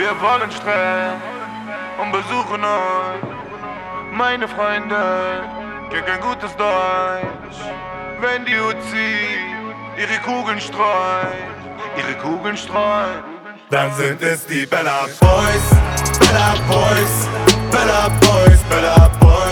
Wir wollen Stress und besuchen euch. Meine Freunde kennen gutes Deutsch. Wenn die Uzi ihre Kugeln streut, dann sind es die Bella Boys, Bella Boys, Bella Boys, Bella Boys.